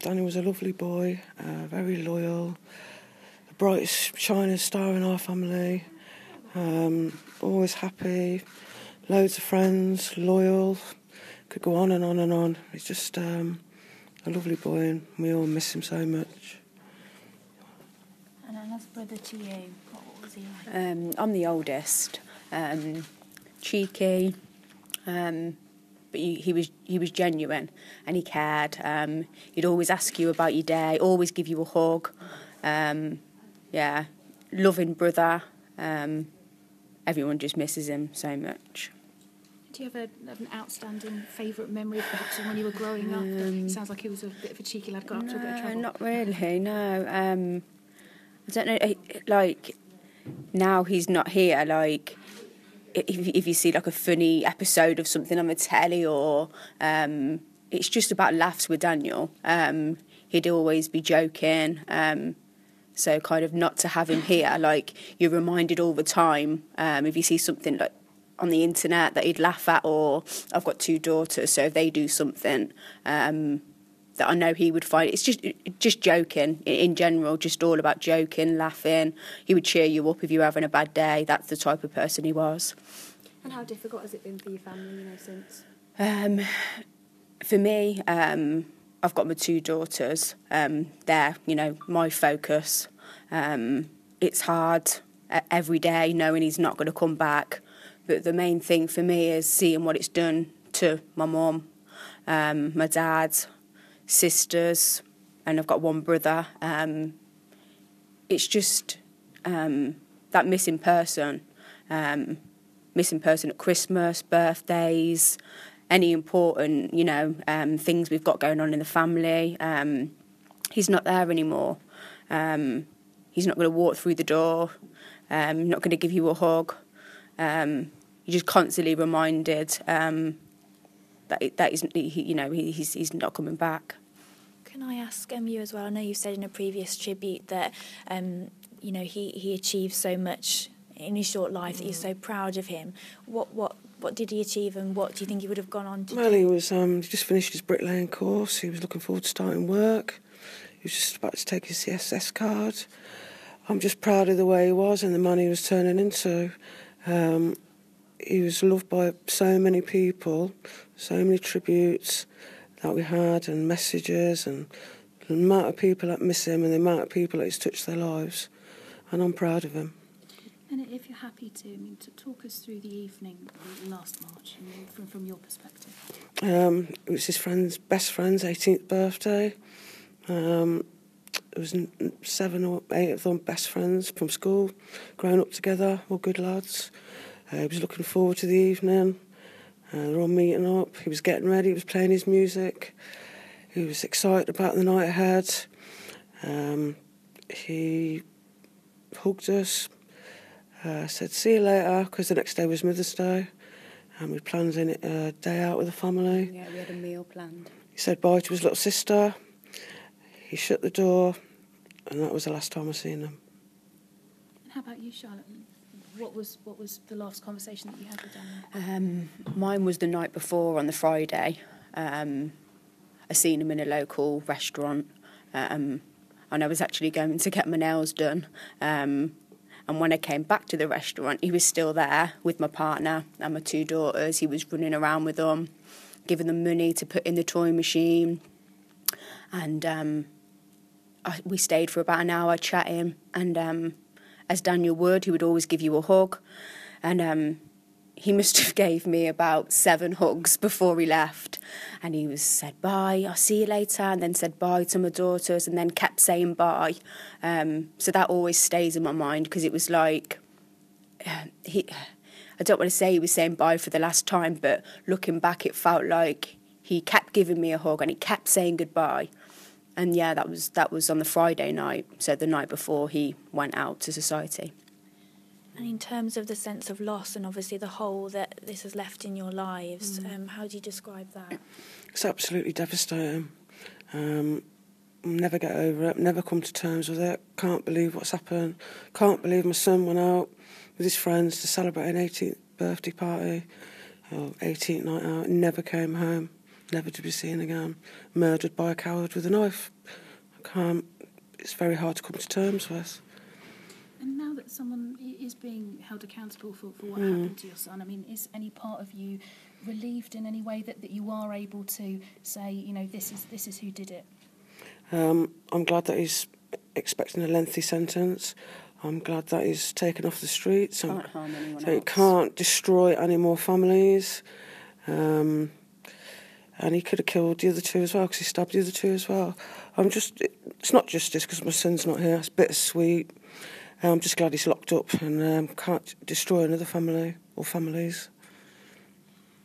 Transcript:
Danny was a lovely boy, very loyal, the brightest shining star in our family, always happy, loads of friends, loyal, could go on and on and on. He's just a lovely boy and we all miss him so much. And Anna's brother to you, what was he like? I'm the oldest, cheeky, but he was genuine and he cared. He'd always ask you about your day, always give you a hug. Loving brother. Everyone just misses him so much. Do you have an outstanding favourite memory of perhaps when you were growing up? It sounds like he was a bit of a cheeky lad, got up to a bit of trouble. Not really, no. I don't know, like, now he's not here, like, if you see, like, a funny episode of something on the telly or it's just about laughs with Daniel. He'd always be joking, so kind of not to have him here, like, you're reminded all the time if you see something, like, on the internet that he'd laugh at, or I've got 2 daughters, so if they do something that I know he would find, it's just joking in general, just all about joking, laughing. He would cheer you up if you were having a bad day. That's the type of person he was. And how difficult has it been for your family, since? For me, I've got my 2 daughters. They're, my focus. It's hard every day knowing he's not going to come back. But the main thing for me is seeing what it's done to my mum, my dad, sisters, and I've got 1 brother. It's just that missing person at Christmas, birthdays, any important, things we've got going on in the family. He's not there anymore. He's not going to walk through the door, not going to give you a hug. You're just constantly reminded that he's not coming back. Can I ask you as well? I know you said in a previous tribute that he achieved so much in his short life that you're so proud of him. What did he achieve, and what do you think he would have gone on to do? Well, he was he just finished his bricklaying course. He was looking forward to starting work. He was just about to take his CSS card. I'm just proud of the way he was and the man he was turning into. He was loved by so many people, so many tributes that we had and messages, and the amount of people that miss him and the amount of people that he's touched their lives. And I'm proud of him. And if you're happy to talk us through the evening last March from your perspective. It was his best friend's 18th birthday. It was 7 or 8 of them best friends from school, growing up together, all good lads. He was looking forward to the evening. They were all meeting up. He was getting ready. He was playing his music. He was excited about the night ahead. He hugged us, said, see you later, because the next day was Mother's Day. And we planned a day out with the family. Yeah, we had a meal planned. He said bye to his little sister. He shut the door, and that was the last time I seen him. And how about you, Charlotte? What was the last conversation that you had with Daniel? Mine was the night before on the Friday. I seen him in a local restaurant, and I was actually going to get my nails done. And when I came back to the restaurant, he was still there with my partner and my 2 daughters. He was running around with them, giving them money to put in the toy machine. And we stayed for about an hour chatting, and as Daniel would, he would always give you a hug. And he must have gave me about 7 hugs before he left. And he said, bye, I'll see you later, and then said bye to my daughters, and then kept saying bye. So that always stays in my mind, because it was like, I don't want to say he was saying bye for the last time, but looking back, it felt like he kept giving me a hug and he kept saying goodbye. And yeah, that was on the Friday night, so the night before he went out to society. And in terms of the sense of loss and obviously the hole that this has left in your lives, how do you describe that? It's absolutely devastating. Never get over it, never come to terms with it. Can't believe what's happened. Can't believe my son went out with his friends to celebrate an 18th birthday party, or 18th night out, and never came home. never to be seen again, murdered by a coward with a knife. It's very hard to come to terms with. And now that someone is being held accountable for what happened to your son, I mean, is any part of you relieved in any way that you are able to say, you know, this is who did it? I'm glad that he's expecting a lengthy sentence. I'm glad that he's taken off the streets. Can't harm anyone so he else. can't destroy any more families. And he could have killed the other two as well, because he stabbed the other two as well. It's not justice because my son's not here. It's bittersweet. I'm just glad he's locked up and can't destroy another family or families.